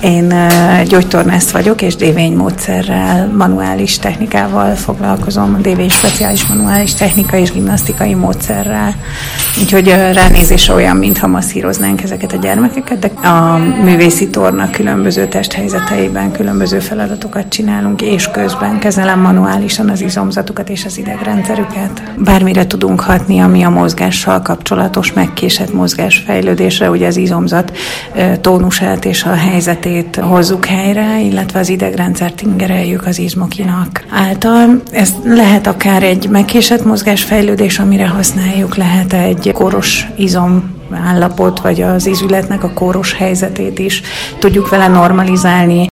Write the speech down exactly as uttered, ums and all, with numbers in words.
Én gyógytornász vagyok, és dévénymódszerrel, manuális technikával foglalkozom, dévény speciális manuális technika és gimnasztikai módszerrel. Úgyhogy ránézésre olyan, mintha masszíroznánk ezeket a gyermekeket, de a művészi torna különböző testhelyzeteiben különböző feladatokat csinálunk, és közben kezelem manuálisan az izomzatukat és az idegrendszerüket. Bármire tudunk hatni, ami a mozgással kapcsolatos, megkésett mozgásfejlődésre, ugye az izomzat tónusát és a helyzetét hozzuk helyre, illetve az idegrendszert ingereljük az izmokinak által. Ez lehet akár egy megkésett mozgásfejlődés, amire használjuk, lehet egy kóros izom állapot, vagy az izületnek a kóros helyzetét is tudjuk vele normalizálni.